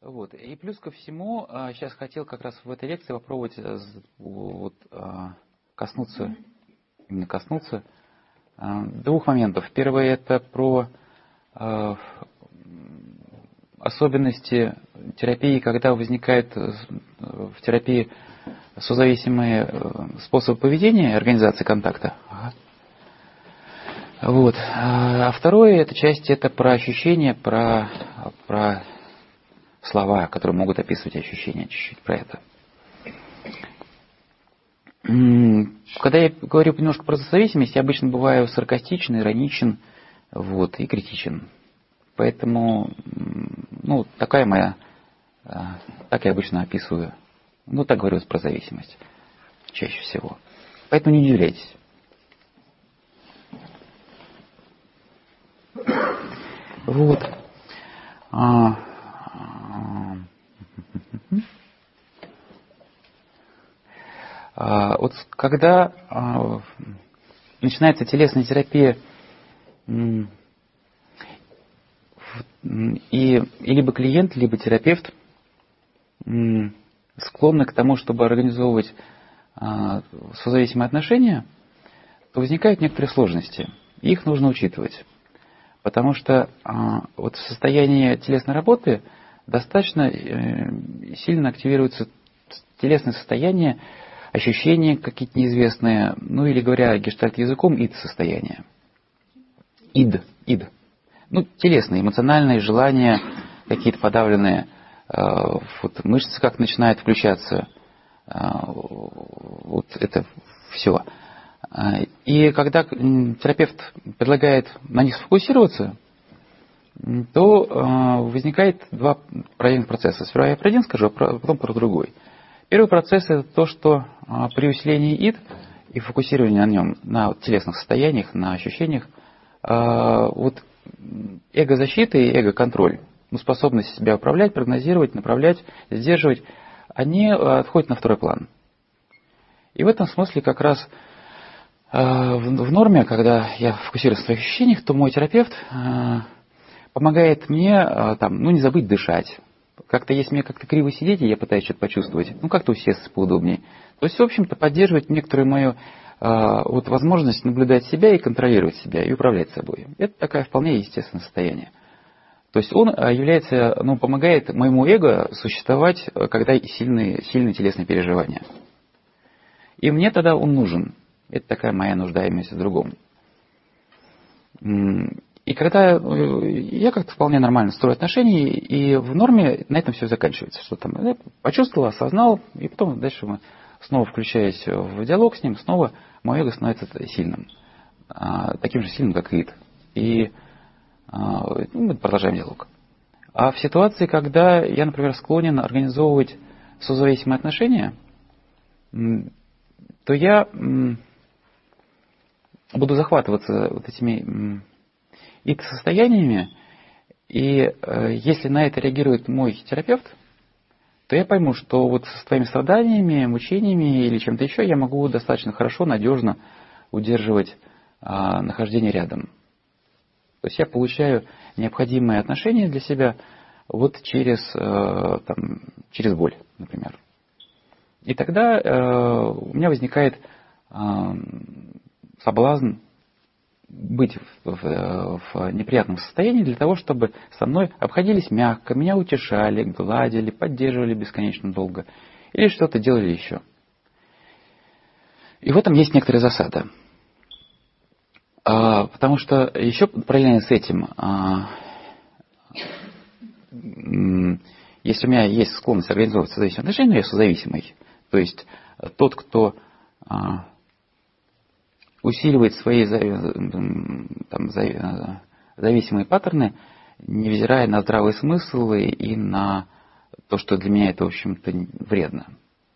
Вот. И плюс ко всему, сейчас хотел как раз в этой лекции попробовать коснуться двух моментов. Первое — это про особенности терапии, когда возникают в терапии созависимые способы поведения и организации контакта. Вот. А второе, эта часть, это про ощущения, про слова, которые могут описывать ощущения, чуть-чуть про это. Когда я говорю немножко про созависимость, я обычно бываю саркастичен, ироничен, и критичен. Поэтому, такая моя, так я обычно описываю, так говорю про зависимость чаще всего. Поэтому не удивляйтесь. Вот. Вот когда начинается телесная терапия, и либо клиент, либо терапевт склонны к тому, чтобы организовывать созависимые отношения, то возникают некоторые сложности. Их нужно учитывать. Потому что в состоянии телесной работы достаточно сильно активируется телесное состояние, ощущения какие-то неизвестные, или говоря гештальт-языком, ид-состояние. Ид. Телесные, эмоциональные желания, какие-то подавленные, мышцы как начинают включаться, это все. И когда терапевт предлагает на них сфокусироваться, то возникает два параллельных процесса. Сперва я про один скажу, а потом про другой. Первый процесс — это то, что при усилении ид и фокусировании на нем, на телесных состояниях, на ощущениях, эго-защита и эго-контроль, способность себя управлять, прогнозировать, направлять, сдерживать, они отходят на второй план. И в этом смысле как раз в норме, когда я фокусируюсь на своих ощущениях, то мой терапевт помогает мне не забыть дышать. Как-то если мне как-то криво сидеть, и я пытаюсь что-то почувствовать, как-то усесться поудобнее. То есть, в общем-то, поддерживать некоторую мою возможность наблюдать себя и контролировать себя, и управлять собой. Это такое вполне естественное состояние. То есть он помогает моему эго существовать, когда сильные телесные переживания. И мне тогда он нужен. Это такая моя нуждаемость в другом. И когда я как-то вполне нормально строю отношения, и в норме на этом все заканчивается. Что там я почувствовал, осознал, и потом дальше мы снова включаясь в диалог с ним, снова мое эго становится сильным. Таким же сильным, как ид. И мы продолжаем диалог. А в ситуации, когда я, например, склонен организовывать созависимые отношения, то я буду захватываться этими ид-состояниями, и если на это реагирует мой терапевт, то я пойму, что со своими страданиями, мучениями или чем-то еще я могу достаточно хорошо, надежно удерживать нахождение рядом. То есть я получаю необходимые отношения для себя через боль, например. И тогда у меня возникает соблазн быть в неприятном состоянии для того, чтобы со мной обходились мягко, меня утешали, гладили, поддерживали бесконечно долго или что-то делали еще. И в этом есть некоторая засада. Потому что еще параллельно с этим, если у меня есть склонность организовывать созависимые отношения, я созависимый. То есть тот, кто усиливает свои зависимые паттерны, невзирая на здравый смысл и на то, что для меня это, в общем-то, вредно,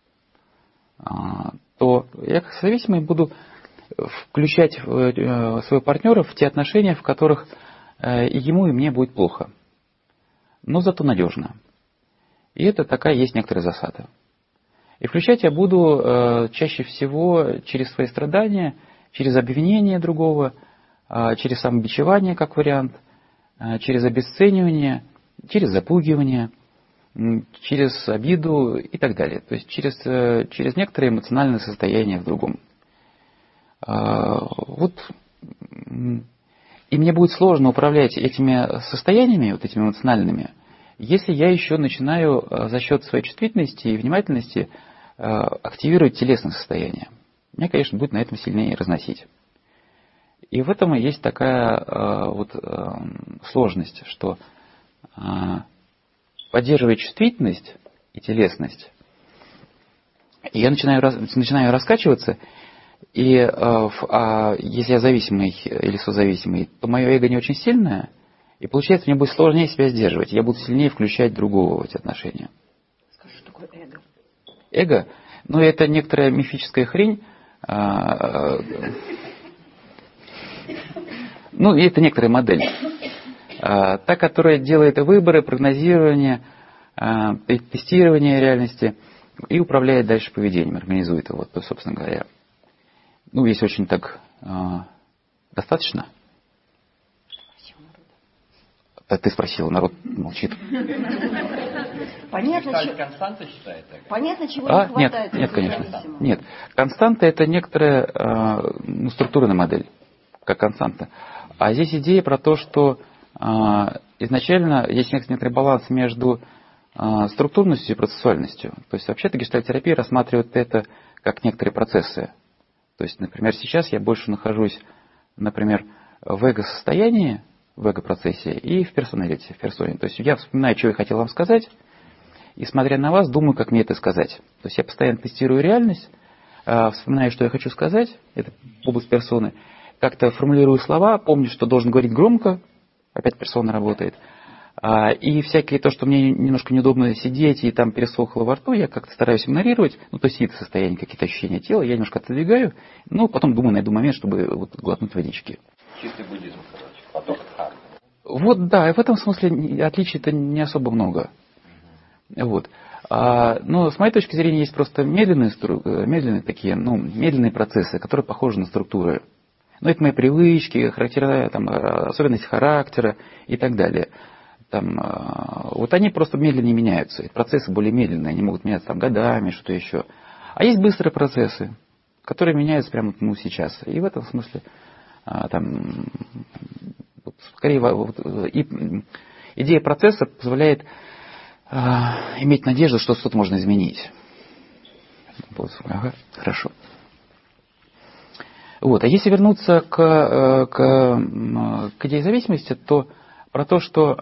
то я как зависимый буду включать своего партнера в те отношения, в которых и ему, и мне будет плохо. Но зато надежно. И это такая есть некоторая засада. И включать я буду чаще всего через свои страдания, через обвинение другого, через самобичевание как вариант, через обесценивание, через запугивание. через обиду и так далее. То есть через некоторые эмоциональные состояния в другом. Вот. И мне будет сложно управлять этими состояниями, вот этими эмоциональными, если я еще начинаю за счет своей чувствительности и внимательности активировать телесное состояние. Меня, конечно, будет на этом сильнее разносить. И в этом и есть такая сложность, что поддерживая чувствительность и телесность, я начинаю раскачиваться, и если я зависимый или созависимый, то мое эго не очень сильное, и получается, мне будет сложнее себя сдерживать, я буду сильнее включать другого в эти отношения. Скажи, что такое эго? Эго? Ну, это некоторая мифическая хрень. Ну, это некоторая модель. Та, которая делает выборы, прогнозирование, тестирование реальности и управляет дальше поведением, организует его, то, собственно говоря. Ну, если очень так достаточно. Ты спросила, народ молчит. Понятно, константа считает так? Понятно, чего не хватает. Нет, конечно. Нет. Константа — это некоторая структурная модель, как константа. А здесь идея про то, что изначально есть некоторый баланс между структурностью и процессуальностью. То есть вообще-то гештальт-терапия рассматривает это как некоторые процессы. То есть, например, сейчас я больше нахожусь, например, в эго-состоянии, в эго-процессе и в персоналите, в персоне. То есть я вспоминаю, что я хотел вам сказать, и, смотря на вас, думаю, как мне это сказать. То есть я постоянно тестирую реальность, вспоминаю, что я хочу сказать, это область персоны, как-то формулирую слова, помню, что должен говорить громко, опять персона работает, и всякие то, что мне немножко неудобно сидеть и там пересохло во рту, я как-то стараюсь игнорировать, ну, то есть это состояние, какие-то ощущения тела, я немножко отодвигаю, ну, потом думаю, найду момент, чтобы вот глотнуть водички. Чистый буддизм, короче, поток дхармы. Вот, да, и в этом смысле отличий-то не особо много. Вот. Но с моей точки зрения есть просто медленные процессы, которые похожи на структуры. Ну, это мои привычки, особенности характера и так далее. Вот они просто медленнее меняются. И процессы более медленные, они могут меняться годами, что-то еще. А есть быстрые процессы, которые меняются прямо сейчас. И в этом смысле идея процесса позволяет иметь надежду, что что-то можно изменить. Ага, хорошо. Вот. А если вернуться к идее зависимости, то про то, что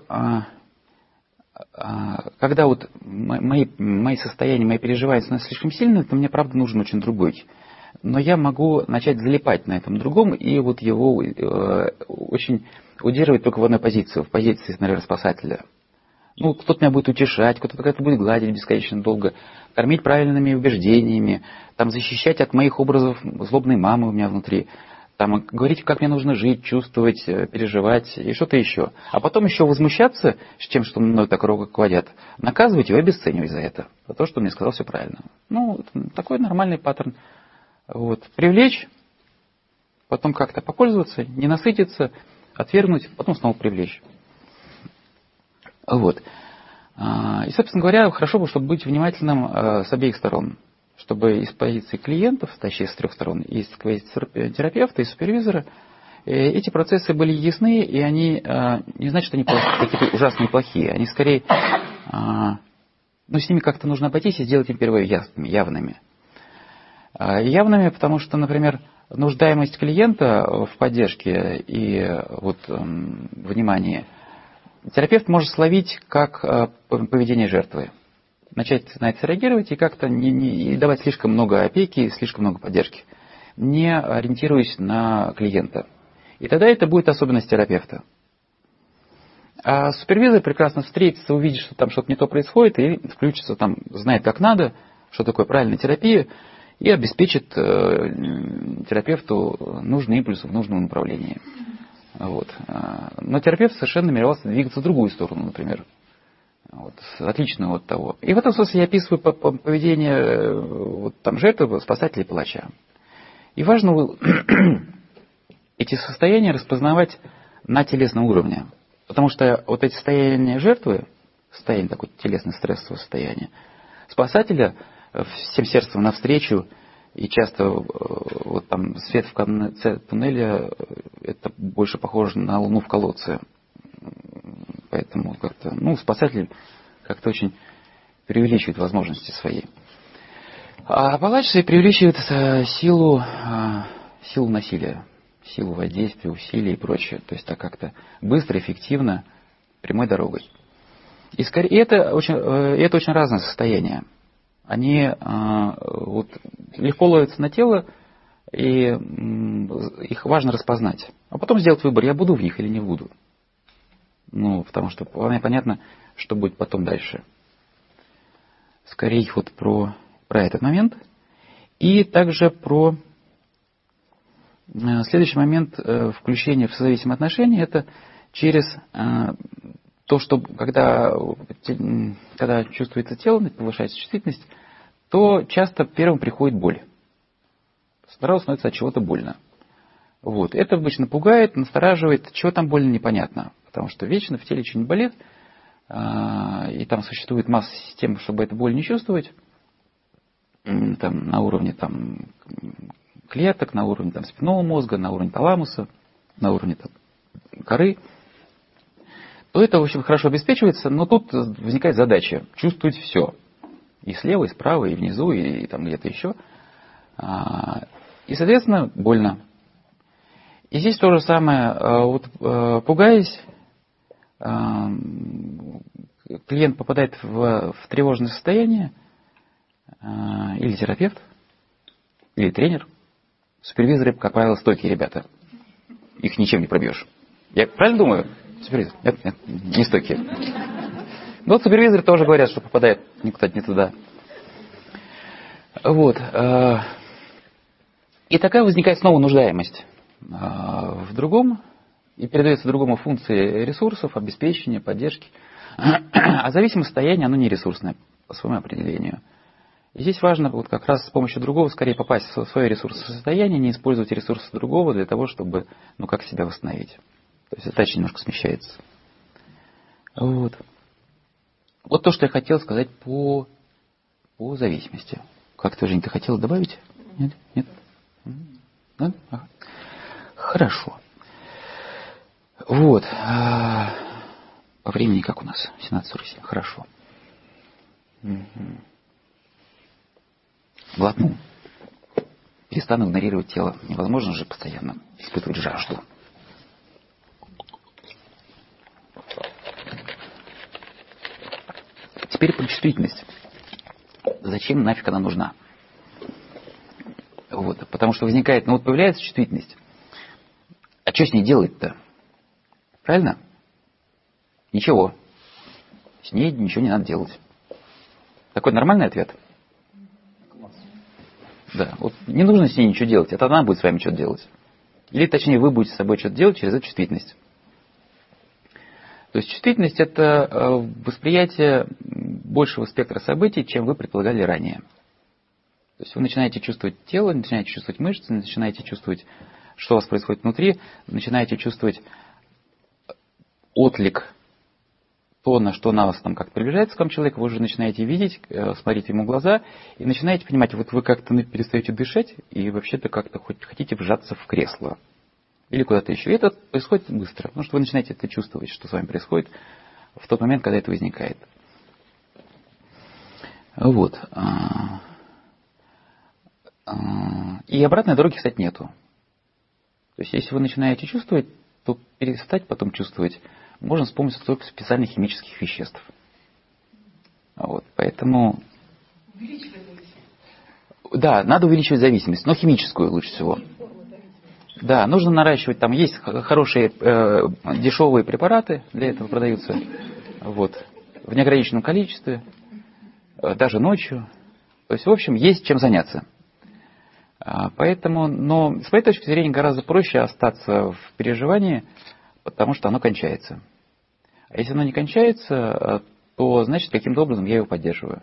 когда вот мои состояния, мои переживания становятся слишком сильными, то мне, правда, нужен очень другой. Но я могу начать залипать на этом другом и вот его очень удерживать только в одной позиции, в позиции, например, спасателя. Ну, кто-то меня будет утешать, кто-то как-то будет гладить бесконечно долго, кормить правильными убеждениями, защищать от моих образов злобной мамы у меня внутри, говорить, как мне нужно жить, чувствовать, переживать и что-то еще. А потом еще возмущаться с тем, что мной так руководят, наказывать его и обесценивать за это, за то, что он мне сказал все правильно. Ну, такой нормальный паттерн. Вот. Привлечь, потом как-то попользоваться, не насытиться, отвергнуть, потом снова привлечь. Вот. И, собственно говоря, хорошо бы, чтобы быть внимательным с обеих сторон. Чтобы из позиции клиентов, точнее с трех сторон, и из позиции терапевта и супервизора, эти процессы были ясны, и они не значит, что они какие-то ужасные и плохие. Они скорее, с ними как-то нужно обойтись и сделать их первыми явными. Явными, потому что, например, нуждаемость клиента в поддержке и внимании терапевт может словить как поведение жертвы. Начать на это реагировать и как-то не давать слишком много опеки, слишком много поддержки, не ориентируясь на клиента. И тогда это будет особенность терапевта. А супервизор прекрасно встретится, увидит, что там что-то не то происходит, и включится, знает как надо, что такое правильная терапия, и обеспечит терапевту нужные импульсы в нужном направлении. Вот. Но терапевт совершенно намеревался двигаться в другую сторону, например. Отлично от того. И в этом смысле я описываю поведение жертвы, спасателя и палача. И важно эти состояния распознавать на телесном уровне. Потому что эти состояния жертвы, состояние, такое телесное стрессовое состояние. Спасателя всем сердцем навстречу, и часто вот там свет в конце туннеля, это больше похоже на луну в колодце. Поэтому как-то, спасатель как-то очень преувеличивает возможности свои. А палач преувеличивает силу насилия, силу воздействия, усилий и прочее. То есть так как-то быстро, эффективно, прямой дорогой. И это очень разные состояния. Они легко ловятся на тело, и их важно распознать. А потом сделать выбор, я буду в них или не буду. Потому что вполне понятно, что будет потом дальше. Скорее вот про этот момент. И также про следующий момент включения в созависимые отношения, это через то, что когда чувствуется тело, повышается чувствительность, то часто первым приходит боль. Сразу становится от чего-то больно. Это обычно пугает, настораживает, чего там больно, непонятно. Потому что вечно в теле что-нибудь болит, и там существует масса систем, чтобы эту боль не чувствовать. Там, на уровне клеток, на уровне спинного мозга, на уровне таламуса, на уровне коры. То это, в общем, хорошо обеспечивается, но тут возникает задача чувствовать все. И слева, и справа, и внизу, и там где-то еще. И, соответственно, больно. И здесь то же самое. Пугаясь, клиент попадает в тревожное состояние, или терапевт, или тренер. Супервизоры, как правило, стойкие ребята. Их ничем не пробьешь. Я правильно думаю? Супервизор? Нет, не стойкие. Но супервизоры тоже говорят, что попадает никуда не туда. И такая возникает снова нуждаемость в другом, и передается другому функции ресурсов, обеспечения, поддержки. А зависимое состояние, оно не ресурсное по своему определению. И здесь важно как раз с помощью другого скорее попасть в свое ресурсосостояние, не использовать ресурсы другого для того, чтобы, как себя восстановить. То есть задача немножко смещается. Вот то, что я хотел сказать по зависимости. Как ты, Жень, ты хотела добавить? Нет? Нет? Да? Ага. Хорошо. По времени как у нас? 17:47. Хорошо. Глотну. Перестану игнорировать тело. Невозможно же постоянно испытывать жажду. Теперь про чувствительность. Зачем нафиг она нужна? Потому что возникает, появляется чувствительность. А что с ней делать-то? Правильно? Ничего. С ней ничего не надо делать. Такой нормальный ответ? Да. Не нужно с ней ничего делать. Это она будет с вами что-то делать. Или, точнее, вы будете с собой что-то делать через эту чувствительность. То есть чувствительность – это восприятие большего спектра событий, чем вы предполагали ранее. То есть вы начинаете чувствовать тело, начинаете чувствовать мышцы, начинаете чувствовать, что у вас происходит внутри, начинаете чувствовать отклик, то, на что на вас как-то приближается к вам человек, вы уже начинаете видеть, смотреть ему в глаза, и начинаете понимать, вы как-то перестаете дышать, и вообще-то как-то хотите вжаться в кресло. Или куда-то еще. И это происходит быстро, потому что вы начинаете это чувствовать, что с вами происходит в тот момент, когда это возникает. И обратной дороги, кстати, нету. То есть, если вы начинаете чувствовать, то перестать потом чувствовать можно с помощью только специальных химических веществ. Поэтому... Да, надо увеличивать зависимость, но химическую лучше всего. Да, нужно наращивать. Там есть хорошие дешевые препараты, для этого продаются. В неограниченном количестве, даже ночью. То есть, в общем, есть чем заняться. Поэтому, но с моей точки зрения гораздо проще остаться в переживании, потому что оно кончается. А если оно не кончается, то значит каким-то образом я его поддерживаю.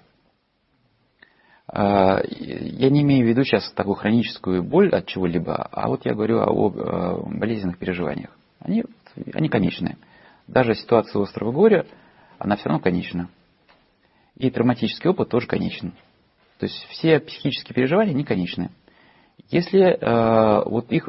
Я не имею в виду сейчас такую хроническую боль от чего-либо, а я говорю о болезненных переживаниях. Они конечные. Даже ситуация острого горя, она все равно конечна. И травматический опыт тоже конечен. То есть все психические переживания, они конечны. Если вот их,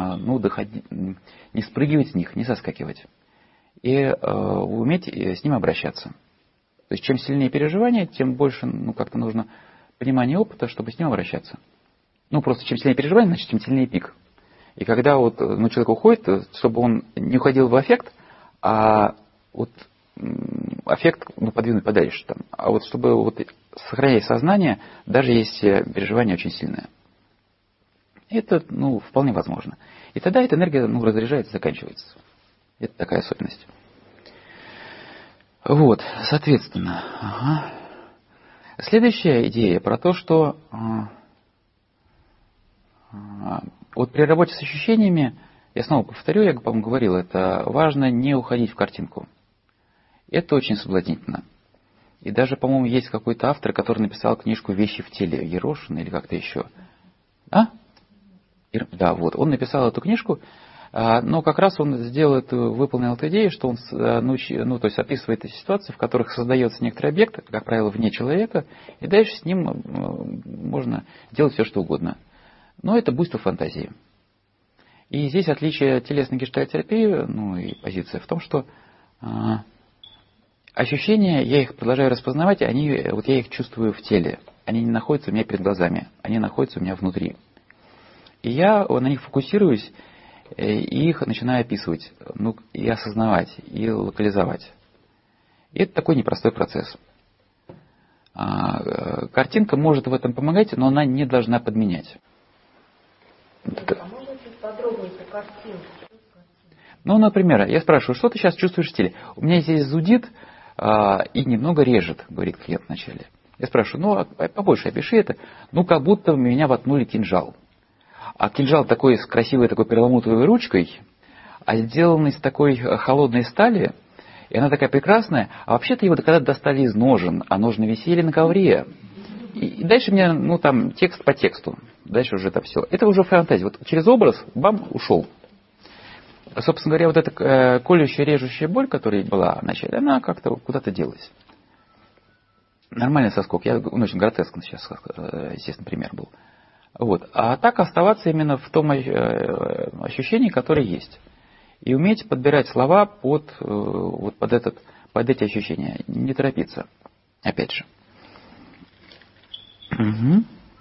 не спрыгивать с них, не соскакивать. И уметь с ним обращаться. То есть чем сильнее переживания, тем больше как-то нужно понимание опыта, чтобы с ним обращаться. Просто чем сильнее переживание, значит, тем сильнее пик. И когда человек уходит, чтобы он не уходил в аффект, а аффект подвинуть подальше. А чтобы сохранять сознание, даже если переживание очень сильное. Это вполне возможно. И тогда эта энергия разряжается, заканчивается. Это такая особенность. Соответственно. Ага. Следующая идея про то, что при работе с ощущениями, я снова повторю, я, по-моему, говорил, это важно не уходить в картинку. Это очень соблазнительно. И даже, по-моему, есть какой-то автор, который написал книжку «Вещи в теле» Ерошин или как-то еще. Да, он написал эту книжку, но как раз он выполнил эту идею, что он то есть описывает эти ситуации, в которых создается некоторый объект, как правило, вне человека, и дальше с ним можно делать все, что угодно. Но это буйство фантазии. И здесь отличие телесной гештальт-терапии, и позиция в том, что ощущения, я их продолжаю распознавать, я их чувствую в теле. Они не находятся у меня перед глазами, они находятся у меня внутри. И я на них фокусируюсь, и их начинаю описывать, и осознавать, и локализовать. И это такой непростой процесс. Картинка может в этом помогать, но она не должна подменять. А можно чуть подробнее по картинке? Например, я спрашиваю, что ты сейчас чувствуешь в теле? У меня здесь зудит и немного режет, говорит клиент вначале. Я спрашиваю, побольше опиши это. Как будто в меня воткнули кинжал. А кинжал такой с красивой такой перламутровой ручкой, сделанный из такой холодной стали, и она такая прекрасная. А вообще-то его когда-то достали из ножен, а ножны висели на ковре. И дальше мне, текст по тексту. Дальше уже это все. Это уже фантазия. Через образ, ушел. Собственно говоря, эта колющая, режущая боль, которая была вначале, она как-то куда-то делась. Нормальный соскок. Очень гротескный сейчас, естественно, пример был. А так оставаться именно в том ощущении, которое есть. И уметь подбирать слова под эти ощущения. Не торопиться. Опять же. Угу.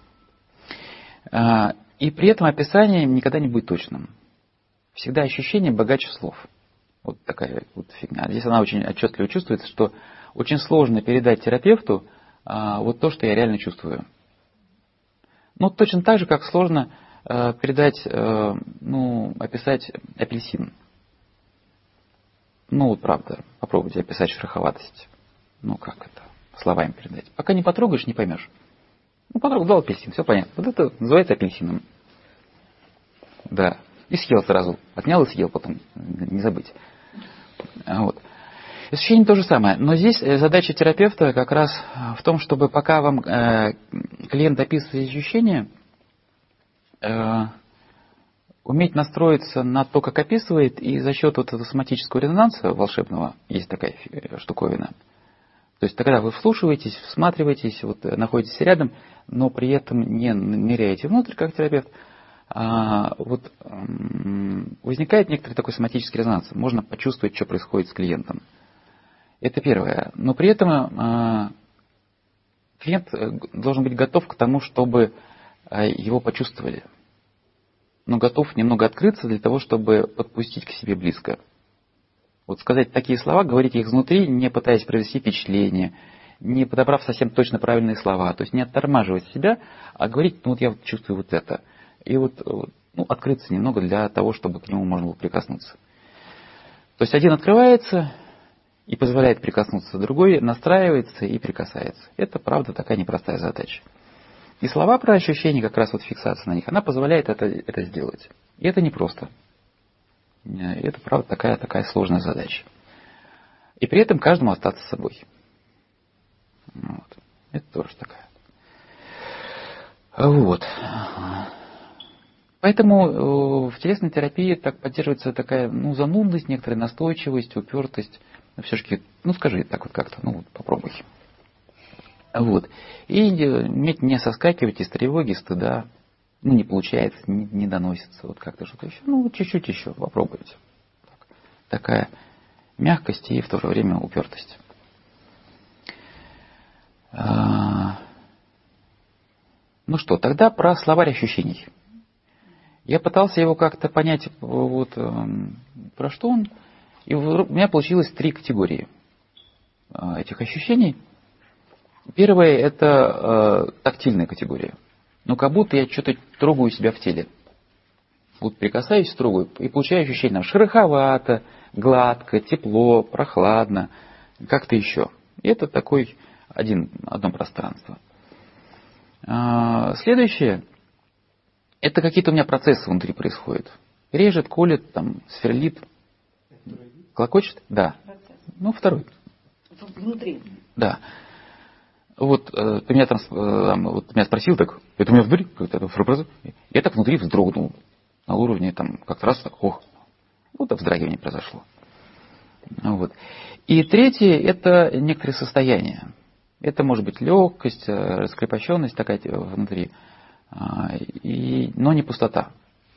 И при этом описание никогда не будет точным. Всегда ощущение богаче слов. Такая фигня. Здесь она очень отчетливо чувствуется, что очень сложно передать терапевту то, что я реально чувствую. Точно так же, как сложно передать, описать апельсин. Правда, попробуйте описать шероховатость. Как это словами передать? Пока не потрогаешь, не поймешь. Потрогал апельсин, все понятно. Это называется апельсином. Да. И съел сразу. Отнял и съел потом. Не забыть. Ощущение то же самое. Но здесь задача терапевта как раз в том, чтобы пока вам клиент описывает ощущения, уметь настроиться на то, как описывает, и за счет этого соматического резонанса волшебного, есть такая штуковина. То есть тогда вы вслушиваетесь, всматриваетесь, находитесь рядом, но при этом не ныряете внутрь, как терапевт. Возникает некоторый такой соматический резонанс. Можно почувствовать, что происходит с клиентом. Это первое. Но при этом клиент должен быть готов к тому, чтобы его почувствовали. Но готов немного открыться для того, чтобы подпустить к себе близко. Сказать такие слова, говорить их изнутри, не пытаясь произвести впечатление, не подобрав совсем точно правильные слова. То есть не оттормаживать себя, а говорить, я чувствую это. И открыться немного для того, чтобы к нему можно было прикоснуться. То есть один открывается и позволяет прикоснуться, другой настраивается и прикасается. Это, правда, такая непростая задача. И слова про ощущения, как раз фиксация на них, она позволяет это сделать. И это непросто. Это, правда, такая сложная задача. И при этом каждому остаться собой. Это тоже такая. Поэтому в телесной терапии так поддерживается такая занудность, некоторая настойчивость, упертость. все-таки, скажи так вот как-то, попробуй. Вот. И не соскакивать из тревоги, стыда. Не получается, не доносится, вот как-то что-то еще. Чуть-чуть еще попробуйте. Такая мягкость и в то же время упертость. Тогда про словарь ощущений. Я пытался его как-то понять, про что он. И у меня получилось 3 категории этих ощущений. Первая – это тактильная категория. Как будто я что-то трогаю себя в теле. Вот прикасаюсь, трогаю, и получаю ощущение шероховато, гладко, тепло, прохладно, как-то еще. И это одно пространство. Следующее – это какие-то у меня процессы внутри происходят. Режет, колет, сверлит. Клокочет? Да. Второй. Внутри. Да. Ты меня спросил так, это у меня внутри, я так внутри вздрогнул. На уровне как-то раз так вздрагивание произошло. И третье – это некоторые состояния. Это может быть легкость, раскрепощенность такая внутри, но не пустота.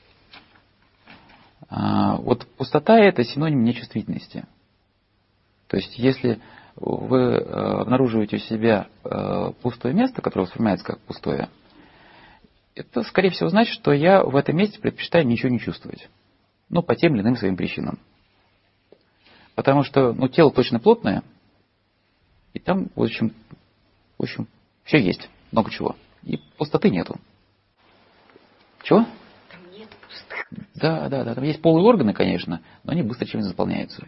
Пустота – это синоним нечувствительности. То есть, если вы обнаруживаете у себя пустое место, которое воспринимается как пустое, это, скорее всего, значит, что я в этом месте предпочитаю ничего не чувствовать. По тем или иным своим причинам. Потому что тело точно плотное, и там, в общем, все есть, много чего. И пустоты нету. Чего? Там нет пустых. Да, там есть полые органы, конечно, но они быстро чем-то заполняются.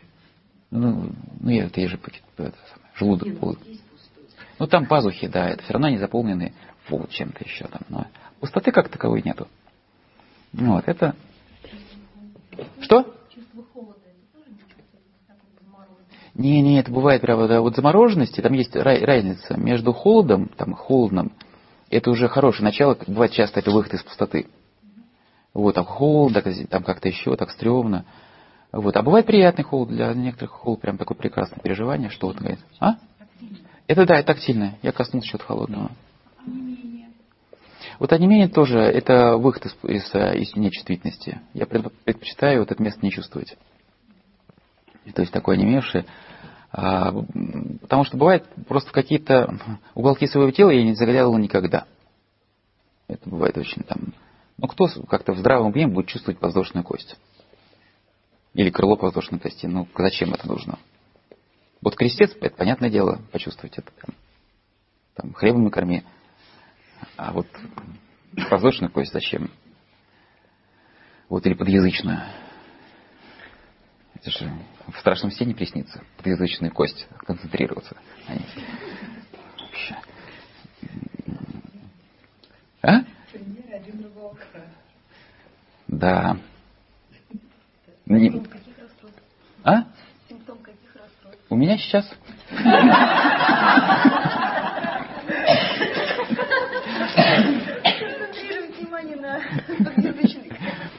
Я же желудок полый. Там пазухи, да, это все равно они заполнены чем-то еще там. Но пустоты как таковой нету. Это... Что? Чувство холода, это тоже не чувствуется, замороженность? Не, это бывает прямо, замороженности, там есть разница между холодом, холодным, это уже хорошее начало, бывает часто это выход из пустоты. Холод, там как-то еще, так стрёмно. А бывает приятный холод, для некоторых холод прям такое прекрасное переживание, что говорит. Это тактильное. Я коснулся чего-то холодного. Онемение тоже, это выход из нечувствительности. Я предпочитаю это место не чувствовать. То есть такое онемевшее. Потому что бывает просто в какие-то уголки своего тела я не заглядывал никогда. Это бывает очень кто как-то в здравом уме будет чувствовать подвздошную кость? Или крыло подвздошной кости. Зачем это нужно? Крестец, это понятное дело, почувствовать это. Хлебом накорми. А подвздошную кость зачем? Или подъязычную. Это же в страшном сне не приснится. Подъязычную кость. Концентрироваться. Да. Симптом каких расстройств? Симптом каких расстройств? У меня сейчас. Концентрируем внимание на подъязычных.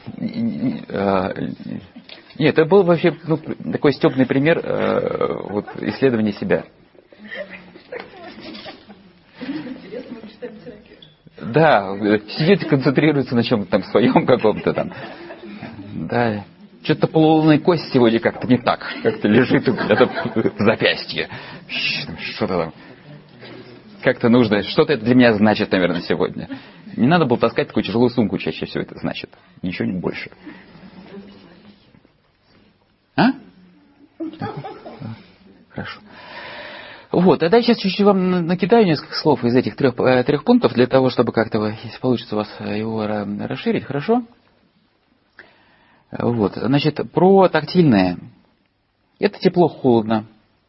Нет, это был вообще такой стёбный пример исследования себя. Интересно, мы читаем всякие. Да, сидит и концентрируется на чем-то своем каком-то там. Да. Что-то полулунная кость сегодня как-то не так. Как-то лежит где-то в запястье. Что-то там. Как-то нужно. Что-то это для меня значит, наверное, сегодня. Не надо было таскать такую тяжелую сумку, чаще всего это значит. Ничего не больше. Хорошо. Тогда я сейчас чуть-чуть вам накидаю несколько слов из этих трех пунктов, для того, чтобы как-то, если получится у вас его расширить, хорошо? Про тактильное. Это тепло-холодно,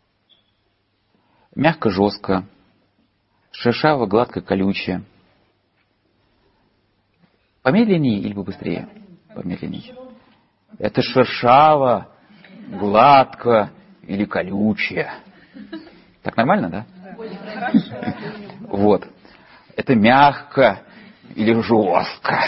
мягко-жестко, шершаво, гладко, колючее. Помедленнее или побыстрее? Помедленнее. Это шершаво, гладко или колючее. Так нормально, да? Это мягко или жестко.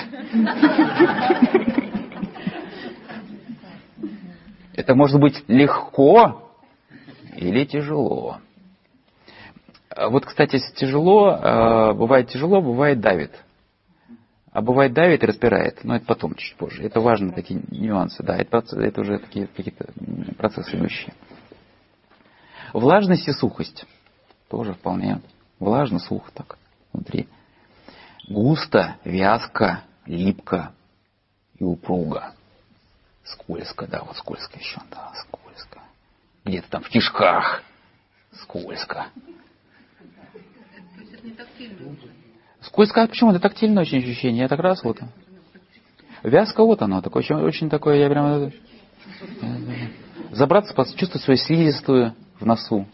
Это может быть легко или тяжело. Вот, кстати, если тяжело, бывает давит. А бывает давит и распирает. Но это потом, чуть позже. Это важно, такие нюансы. Да, это уже такие какие-то процессы идущие. Влажность и сухость. Тоже вполне влажно, сухо так внутри. Густо, вязко, липко и упруго. Скользко, да, вот скользко еще, да, скользко. Где-то там в кишках. Скользко. То есть это не тактильно уже? Скользко, а почему? Это тактильное очень ощущение. Я так раз вот. Вязко вот оно, такое, очень такое, я прям... Забраться, почувствовать свою слизистую в носу.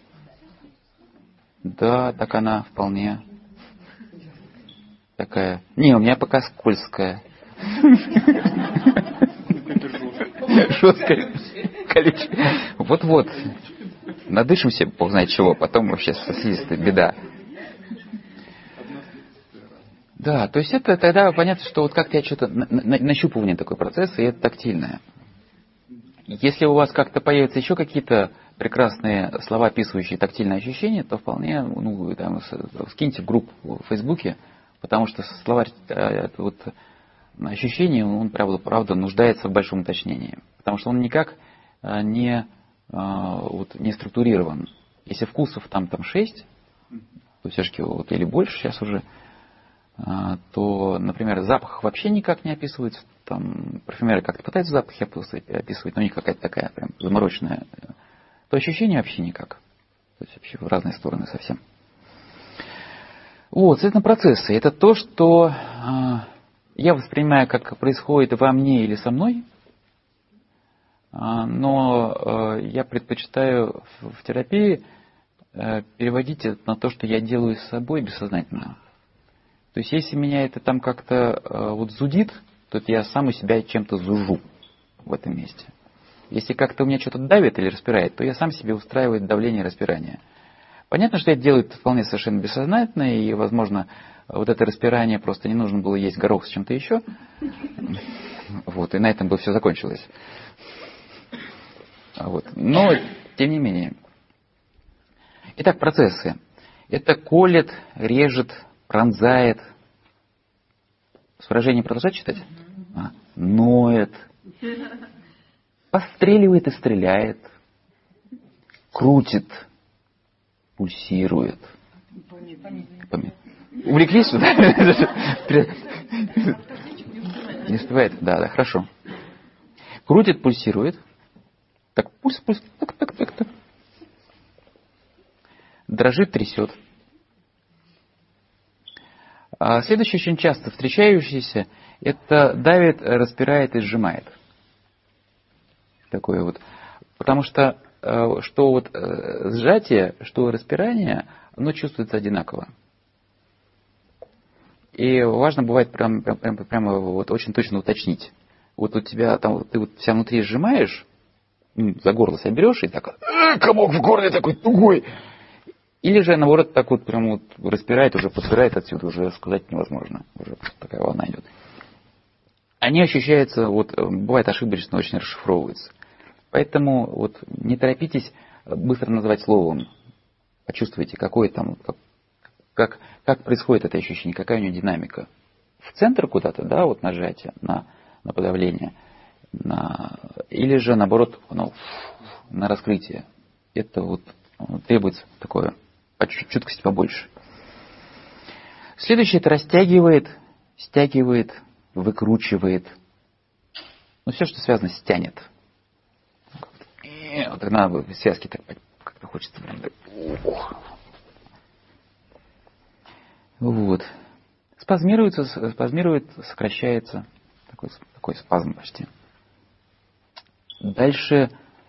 Да, так она вполне такая. Не, у меня пока скользкая. Жесткая. Вот-вот. Надышимся, бог знает чего, потом вообще со слизистой беда. Да, то есть это тогда понятно, что вот как-то я что-то нащупывание такой процесс, и это тактильное. Если у вас как-то появятся еще какие-то прекрасные слова, описывающие тактильное ощущение, то вполне, там, скиньте в группу в Фейсбуке, потому что словарь вот, ощущений, он, правда, нуждается в большом уточнении. Потому что он никак не структурирован. Если вкусов там 6, то все-таки вот, или больше сейчас уже, то, например, запах вообще никак не описывается. Там парфюмеры как-то пытаются запахи описывать, но не какая-то такая прям замороченная. То ощущение вообще никак. То есть вообще в разные стороны совсем. Вот, цветные процессы. Это то, что я воспринимаю, как происходит во мне или со мной, но я предпочитаю в терапии переводить это на то, что я делаю с собой бессознательно. То есть, если меня это там как-то вот зудит, то я сам у себя чем-то зужу в этом месте. Если как-то у меня что-то давит или распирает, то я сам себе устраиваю давление и распирание. Понятно, что это делает вполне совершенно бессознательно, и, возможно, вот это распирание просто не нужно было есть горох с чем-то еще. Вот, и на этом бы все закончилось. Вот. Но, тем не менее. Итак, процессы. Это колет, режет, пронзает. С выражением продолжать читать? Ноет. Постреливает и стреляет. Крутит. Пульсирует. Увлеклись сюда? Не успевает? Да, хорошо. Крутит, пульсирует. Так, пульс, так. Дрожит, трясет. А следующее, очень часто встречающееся, это давит, распирает и сжимает. Такое вот. Потому что вот сжатие, что распирание, оно чувствуется одинаково. И важно бывает прямо вот очень точно уточнить. Вот у тебя там, ты вот вся внутри сжимаешь, за горло себя берешь и так, комок в горле такой тугой. Или же, наоборот, так вот прям вот распирает, уже подпирает отсюда, уже сказать невозможно. Уже такая волна идет. Они ощущаются, вот бывает ошибочно, очень расшифровываются. Поэтому вот не торопитесь быстро называть словом. Почувствуйте, какое там, как происходит это ощущение, какая у него динамика. В центр куда-то, да, вот нажатие на подавление. Или же, наоборот, на раскрытие. Это вот требуется такое чуткости побольше. Следующее — это растягивает, стягивает, выкручивает. Все, что связано с тянет. Вот надо связки так как-то хочется. Вот. Спазмирует, сокращается. Такой спазм почти. Дальше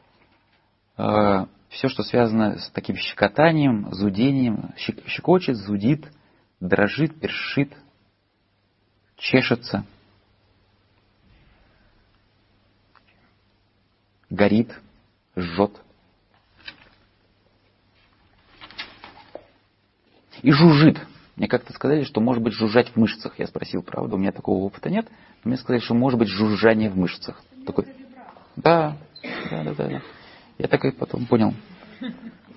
все, что связано с таким щекотанием, зудением, щекочет, зудит, дрожит, першит, чешется, горит, жжет. И жужжит. Мне как-то сказали, что может быть жужжать в мышцах. Я спросил, правда, у меня такого опыта нет. Но мне сказали, что может быть жужжание в мышцах. Такой, да. Я так и потом понял.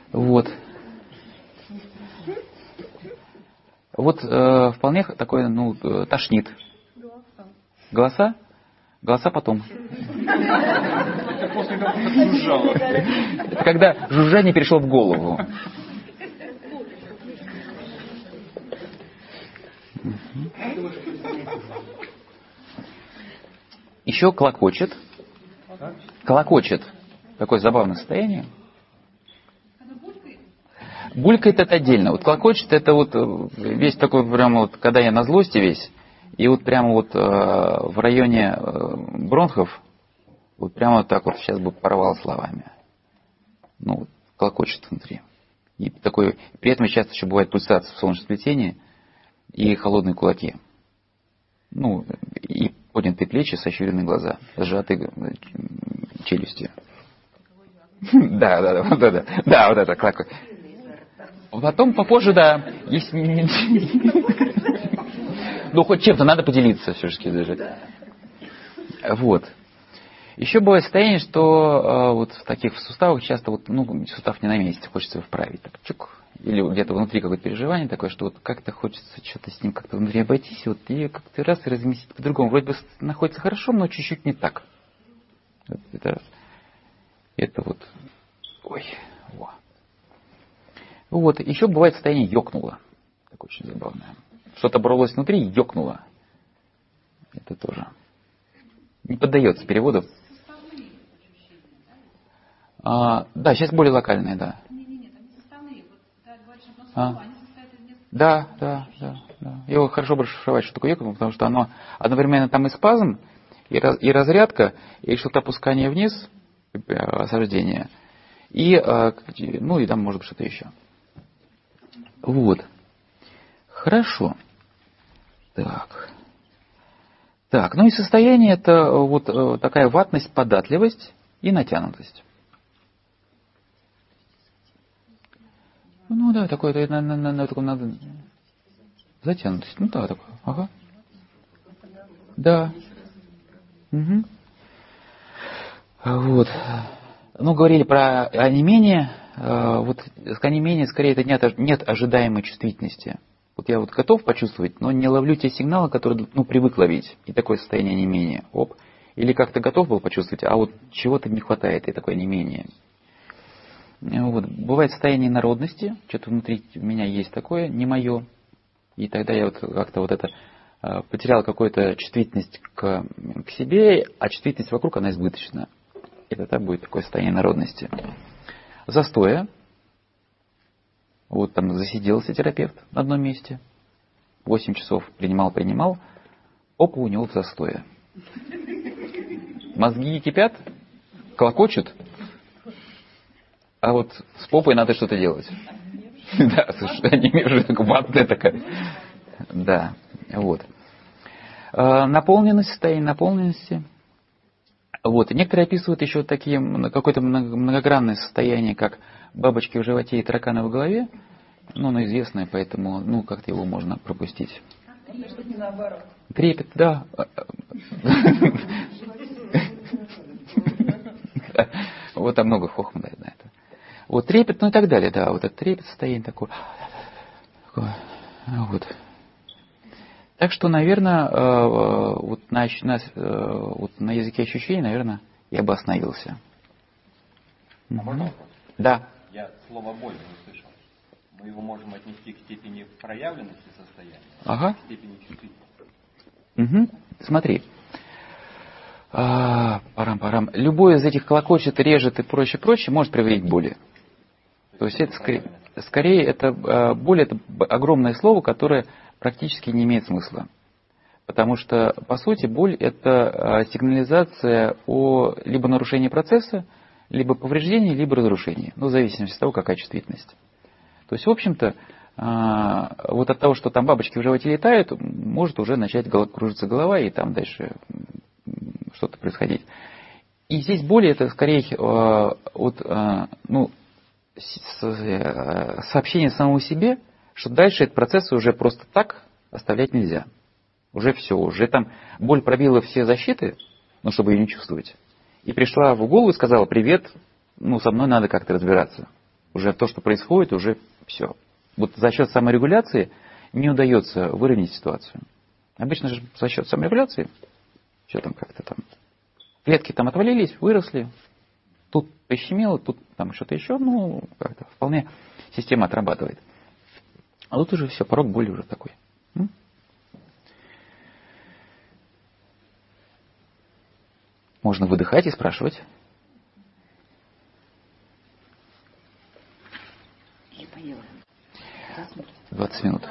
Вот. Вот вполне такое, ну, тошнит. Голоса? Голоса потом. Это когда жужжание перешло в голову. Еще клокочет. Клокочет. Такое забавное состояние. Булькает это отдельно. Вот клокочет это вот весь такой прямо вот, когда я на злости весь, и вот прямо вот в районе бронхов, вот прямо вот так вот сейчас бы порвал словами. Ну, вот, клокочет внутри. И такой, при этом часто еще бывает пульсация в солнечном сплетении и холодные кулаки. Ну, и поднятые плечи, сощуренные глаза, сжатые челюсти. Да, вот это, клокочет. Потом попозже, да, есть... Ну, хоть чем-то надо поделиться все-таки даже. Вот. Еще бывает состояние, что вот в таких суставах часто вот, ну, сустав не на месте, хочется его вправить. Так, чук, или где-то внутри какое-то переживание такое, что вот как-то хочется что-то с ним как-то внутри обойтись, и вот и как-то раз и разместить по-другому. Вроде бы находится хорошо, но чуть-чуть не так. Это вот... Ой, во. Вот, еще бывает состояние ёкнуло. Такое очень забавное. Что-то боролось внутри и ёкнуло. Это тоже не поддается переводу. Да, сейчас более локальные, да. Нет, они составные. Вот ты говоришь одно слово, они состоят из нескольких. Да. Его хорошо бы расшифровать, что такое ёкнуло, потому что оно одновременно там и спазм, и разрядка, и что-то опускание вниз, осаждение, и, ну, и там может быть что-то еще. Вот. Хорошо. Так, ну и состояние это вот такая ватность, податливость и натянутость. Ну да, такое, надо затянутость. Ну да, такое. Ага. Да. Угу. Вот. Ну, говорили про онемение. Вот онемение, скорее, это нет ожидаемой чувствительности. Вот я вот готов почувствовать, но не ловлю те сигналы, которые, ну, привык ловить. И такое состояние онемения. Оп. Или как-то готов был почувствовать, а вот чего-то не хватает, и такое онемение. Вот. Бывает состояние народности, что-то внутри меня есть такое, не мое. И тогда я вот как-то вот это потерял какую-то чувствительность к себе, а чувствительность вокруг, она избыточна. И тогда будет такое состояние народности. Застоя. Вот там засиделся терапевт на одном месте. 8 часов принимал. Опа, у него застоя. Мозги кипят, клокочут. А вот с попой надо что-то делать. Да, слушай, они уже ватная такая. Да, вот. Наполненность, состояние наполненности. Вот. И некоторые описывают еще такие, какое-то многогранное состояние, как бабочки в животе и тараканы в голове. Ну, оно известное, поэтому, ну, как-то его можно пропустить. Трепет, да. Вот там много хохма дает на это. Вот трепет, ну и так далее, да. Вот этот трепет состояние такое. Вот. Так что, наверное, вот на языке ощущений, наверное, я бы остановился. Можно? Да. Я слово «боль» не услышал. Мы его можем отнести к степени проявленности состояния, Ага. к степени чувствительности. Угу. Смотри. Парам-парам. Любой из этих клокочет, режет и прочее может приводить к боли. То есть это скорее это боль, это огромное слово, которое практически не имеет смысла. Потому что, по сути, боль – это сигнализация о либо нарушении процесса, либо повреждении, либо разрушении. Ну, в зависимости от того, какая чувствительность. То есть, в общем-то, вот от того, что там бабочки в животе летают, может уже начать кружиться голова, и там дальше что-то происходить. И здесь боль – это скорее сообщение самому себе, что дальше этот процесс уже просто так оставлять нельзя. Уже все, уже там боль пробила все защиты, ну, чтобы ее не чувствовать. И пришла в голову и сказала: привет, ну, со мной надо как-то разбираться. Уже то, что происходит, уже все. Вот за счет саморегуляции не удается выровнять ситуацию. Обычно же за счет саморегуляции, все там как-то там, клетки там отвалились, выросли, тут пощемило, тут там что-то еще, ну, как-то вполне система отрабатывает. А тут уже все, порог боли уже такой. Можно выдыхать и спрашивать. Я поела. 20 минут.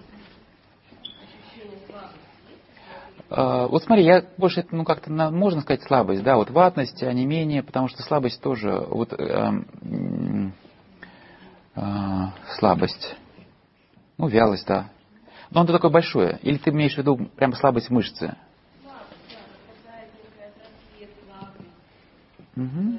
Вот смотри, я больше это, ну, как-то, можно сказать, слабость, да, вот ватность, онемение, потому что слабость тоже, вот, слабость, ну, вялость, да. Но оно такое большое. Или ты имеешь в виду прямо слабость мышцы? Угу.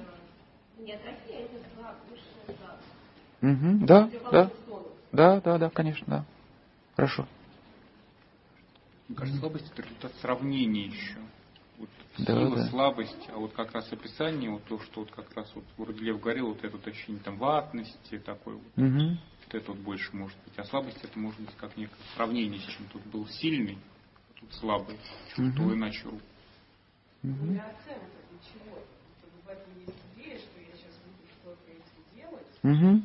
Угу. Да, да. Да, конечно, да. Хорошо. Мне кажется, слабость это результат сравнения еще. Вот Да. слабость, а вот как раз описание, вот то, что вот как раз вот вроде Лев говорил, вот это вот ощущение там ватности, такой вот, Угу. вот это вот больше может быть. А слабость это может быть как некое сравнение с чем-то. Тут был сильный, а тут слабый, чувствовал иначе руку. Угу. В этом есть идея, что я сейчас буду что-то этим делать, Угу.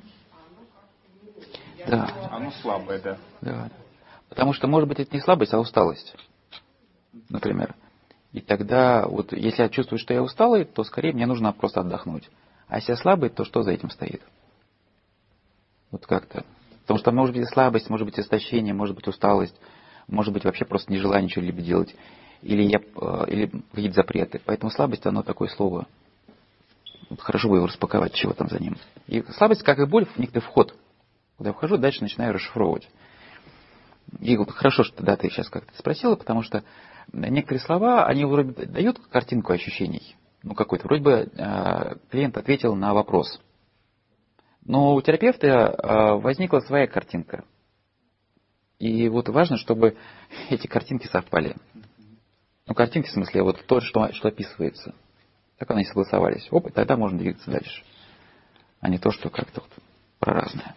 Да. Оно слабое, да. Да. Потому что, может быть, это не слабость, а усталость, например. И тогда, вот, если я чувствую, что я усталый, то скорее мне нужно просто отдохнуть. А если я слабый, то что за этим стоит? Вот как-то. Потому что может быть и слабость, может быть истощение, может быть усталость, может быть вообще просто нежелание что-либо делать. Или какие-то запреты. Поэтому слабость, оно такое слово. Вот хорошо бы его распаковать, чего там за ним. И слабость, как и боль, в некоторый вход. Когда я вхожу, дальше начинаю расшифровывать. И вот хорошо, что да, ты сейчас как-то спросила, потому что некоторые слова, они вроде дают картинку ощущений. Ну, какой-то. Вроде бы клиент ответил на вопрос. Но у терапевта возникла своя картинка. И вот важно, чтобы эти картинки совпали. Ну, картинки в смысле, вот то, что описывается. Так они согласовались. Оп, и тогда можно двигаться дальше. А не то, что как-то вот про разное.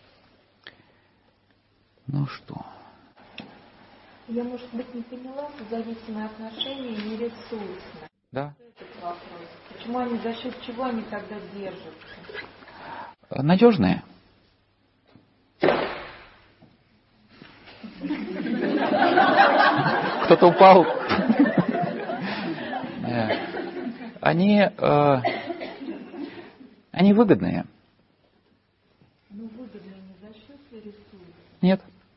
Ну что? Я, может быть, не поняла, что зависимые отношения не ресурсны. Да. Этот вопрос. Почему они, за счет чего они тогда держатся? Надежные. Кто-то упал. Они выгодные. Ну, выгодно не за счет ресурсов. Нет.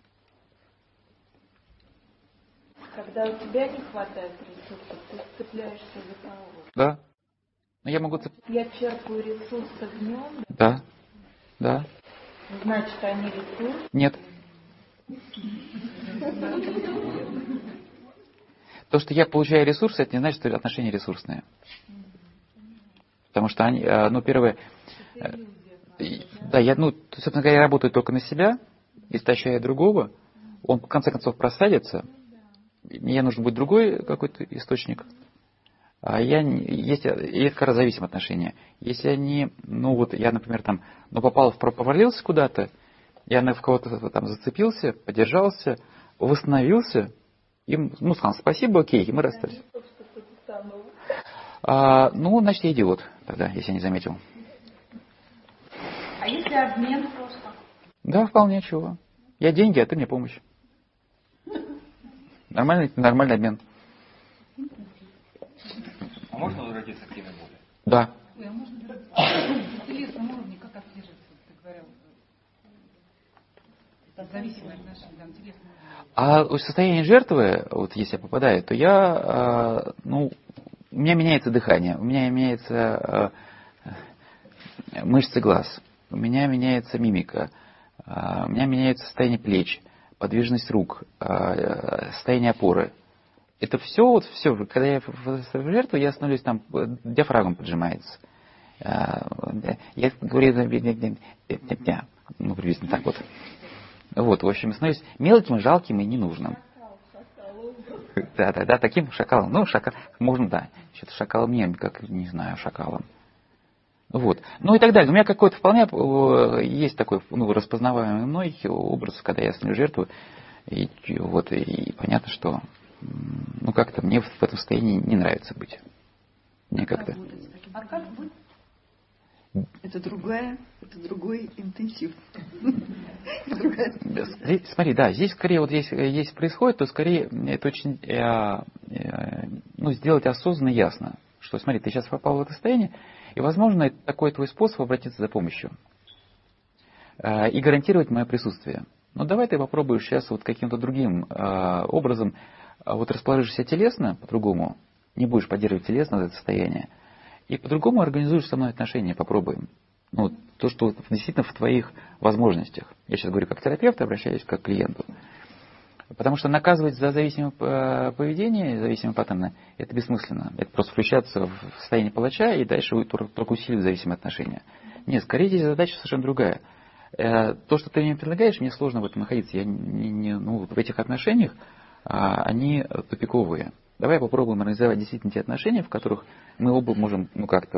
Когда у тебя не хватает ресурсов, ты цепляешься за кого? Да. Но я могу... Я черпаю ресурсы в нем. Да. Да. Значит, они ресурс. Нет. То, что я получаю ресурсы, это не значит, что отношения ресурсные. Потому что они, ну, первое... Да, собственно говоря, я работаю только на себя, истощая другого. Он, в конце концов, просадится. Мне нужен будет другой какой-то источник. И это как раз зависимые отношения. Если они, я, например, там, провалился куда-то, я в кого-то там зацепился, подержался, восстановился, им, сказал спасибо, окей, и мы расстались. Значит, я идиот тогда, если я не заметил. А если обмен просто? Да, вполне чего. Я деньги, а ты мне помощь. Нормальный обмен. А можно возвратиться к теме боли? Да. Ой, а можно на телесном уровне как отслеживается, ты говорил, зависимые отношения, да, на телесном уровне? А в состоянии жертвы, вот если я попадаю, то у меня меняется дыхание, у меня меняется мышцы глаз, у меня меняется мимика, у меня меняется состояние плеч, подвижность рук, состояние опоры. Это все, когда я в жертву, я становлюсь там, диафрагма поджимается. Я говорю, приблизительно так вот. Вот, в общем, становлюсь мелким, жалким и ненужным. Да, таким шакалом. Шакал, можно, да. Что-то шакалом не как, не знаю, шакалом. Вот. Ну и так далее. У меня какой-то вполне есть такой распознаваемый мной образ, когда я сню жертву. И понятно, что как-то мне в этом состоянии не нравится быть. Мне как-то... А как быть? Это другой интенсив. Смотри, да, здесь скорее если происходит, то скорее это очень сделать осознанно ясно, что смотри, ты сейчас попал в это состояние, и, возможно, это такой твой способ обратиться за помощью и гарантировать мое присутствие. Но давай ты попробуешь сейчас каким-то другим образом, расположишься телесно по-другому, не будешь поддерживать телесно это состояние, и по-другому организуешь со мной отношения, попробуем. То, что действительно в твоих возможностях. Я сейчас говорю как терапевт, обращаюсь как к клиенту. Потому что наказывать за зависимое поведение, зависимые паттерны, это бессмысленно. Это просто включаться в состояние палача и дальше только усиливать зависимые отношения. Нет, скорее здесь задача совершенно другая. То, что ты мне предлагаешь, мне сложно в этом находиться. Я в этих отношениях они тупиковые. Давай попробуем организовать действительно те отношения, в которых мы оба можем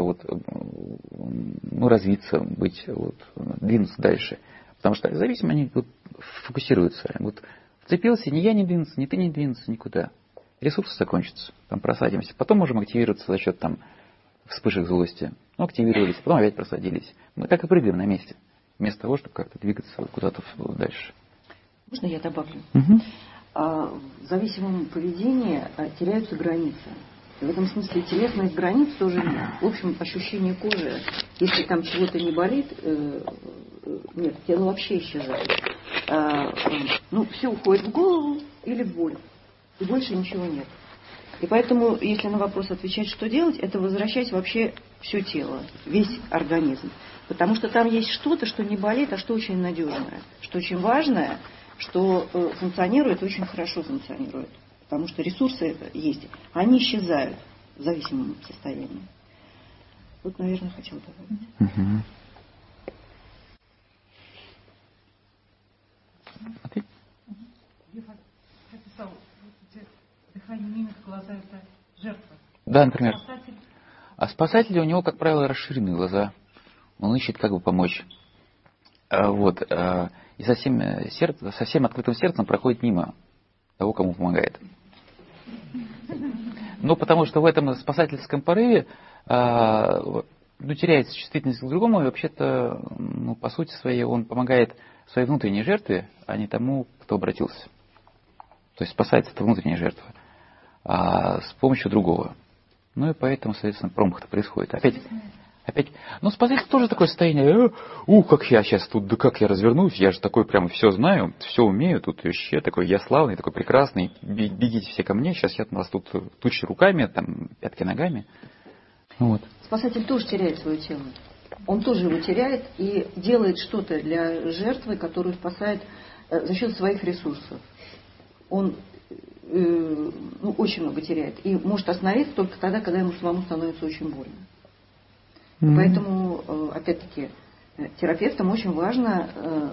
развиться, двинуться дальше. Потому что зависимо они фокусируются. Вцепился, ни я не двинуться, ни ты не двинуться никуда. Ресурсы закончатся, просадимся. Потом можем активироваться за счет вспышек злости. Активировались, потом опять просадились. Мы так и прыгаем на месте, вместо того, чтобы как-то двигаться куда-то дальше. Можно я добавлю? Угу. В зависимом поведении теряются границы. И в этом смысле телесных границ тоже нет. В общем, ощущение кожи, если там чего-то не болит, нет, тело вообще исчезает. Все уходит в голову или в боль. И больше ничего нет. И поэтому, если на вопрос отвечать, что делать, это возвращать вообще все тело, весь организм. Потому что там есть что-то, что не болит, а что очень надежное, что очень важное, что функционирует, очень хорошо функционирует. Потому что ресурсы есть, они исчезают в зависимом состоянии. Наверное, хотела добавить. Угу. А ты? Я прописал, дыхание, мимика, глаза — это жертва. Да, например. Спасатель. А спасатель, у него, как правило, расширенные глаза. Он ищет, как бы помочь. И совсем открытым сердцем проходит мимо того, кому помогает. Потому что в этом спасательском порыве теряется чувствительность к другому, и вообще-то, по сути своей, он помогает своей внутренней жертве, а не тому, кто обратился. То есть спасается эта внутренняя жертва с помощью другого. И поэтому, соответственно, промах-то происходит. Опять, спасатель тоже такое состояние, как я сейчас тут, да как я развернусь, я же такой прямо все знаю, все умею, тут вообще такой я славный, такой прекрасный, бегите все ко мне, сейчас я вас тут тучи руками, пятки ногами. Спасатель тоже теряет свое тело. Он тоже его теряет и делает что-то для жертвы, которую спасает за счет своих ресурсов. Он очень много теряет и может остановиться только тогда, когда ему самому становится очень больно. Mm-hmm. Поэтому, опять-таки, терапевтам очень важно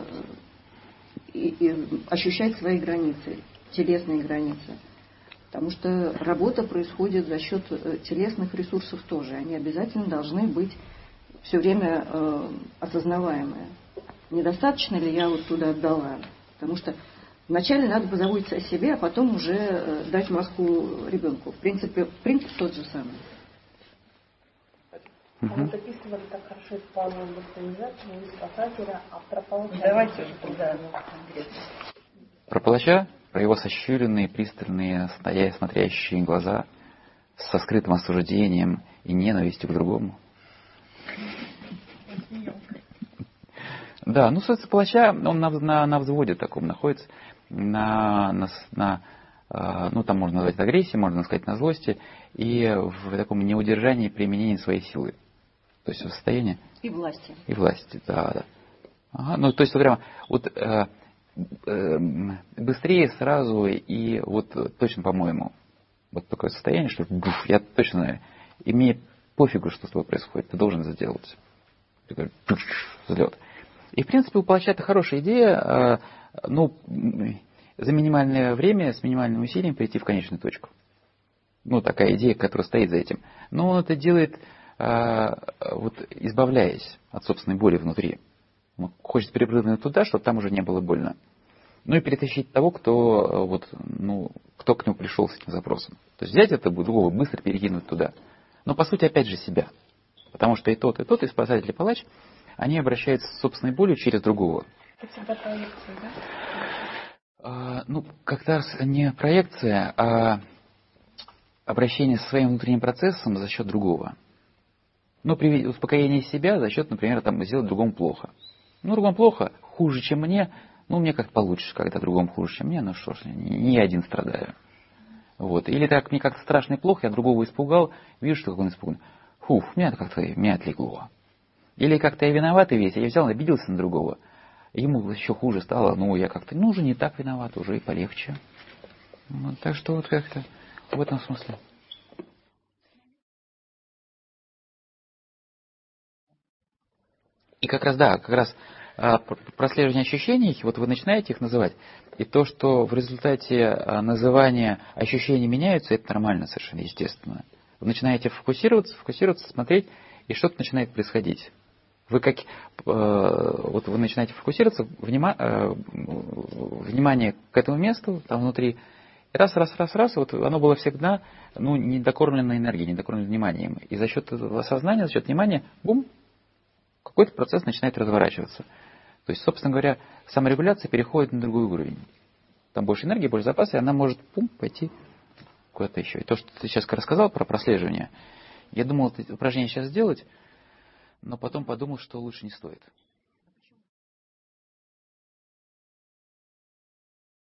ощущать свои границы, телесные границы. Потому что работа происходит за счет телесных ресурсов тоже. Они обязательно должны быть все время осознаваемые. Недостаточно ли я туда отдала? Потому что вначале надо позаботиться о себе, а потом уже дать маску ребенку. принцип тот же самый. А вы записывали так хорошо плановую индустриализацию и спасателя, а про палача... Давайте уже конкретно. Про палача, про его сощуренные, пристальные, смотрящие глаза со скрытым осуждением и ненавистью к другому. Да, собственно, палача, он на взводе таком находится, там можно назвать агрессией, можно сказать на злости, и в таком неудержании применения своей силы. То есть в состоянии... И власти. И власти, да. Ага, то есть прямо быстрее сразу и точно по-моему. Такое состояние, что я точно знаю. И мне пофигу, что с тобой происходит, ты должен это сделать. Такой взлет. И в принципе у палача это хорошая идея, за минимальное время, с минимальным усилием прийти в конечную точку. Такая идея, которая стоит за этим. Но он это делает вот избавляясь от собственной боли внутри. Он хочет перепрыгнуть туда, чтобы там уже не было больно. Ну и перетащить того, кто, вот, ну, кто к нему пришел с этим запросом. То есть взять это другого, быстро перекинуть туда. Но по сути опять же себя. Потому что и тот, и спасатель, и палач, они обращаются с собственной болью через другого. Это всегда проекция, да? Ну, как раз не проекция, а обращение со своим внутренним процессом за счет другого. Ну, успокоение себя за счет, например, там, сделать другому плохо. Ну, другому плохо, хуже, чем мне, ну, мне как-то получше, когда другому хуже, чем мне, ну что ж, не я один страдаю. Вот. Или так, мне как-то страшно и плохо, я другого испугал, вижу, что он испуган. Фух, меня отлегло. Или как-то я виноватый весь, я взял, обиделся на другого. Ему еще хуже стало, ну, я как-то, ну, уже не так виноват, уже и полегче. Вот, так что вот как-то в этом смысле. И как раз, да, прослеживание ощущений, вот вы начинаете их называть, и то, что в результате называния ощущения меняются, это нормально, совершенно естественно. Вы начинаете фокусироваться, смотреть, и что-то начинает происходить. Вот вы начинаете фокусироваться, внимание к этому месту, там внутри, и раз, вот оно было всегда, ну, недокормлено энергией, недокормлено вниманием. И за счет этого осознания, за счет внимания, бум, какой-то процесс начинает разворачиваться. То есть, собственно говоря, саморегуляция переходит на другой уровень. Там больше энергии, больше запаса, и она может пойти куда-то еще. И то, что ты сейчас рассказал про прослеживание, я думал это упражнение сейчас сделать, но потом подумал, что лучше не стоит.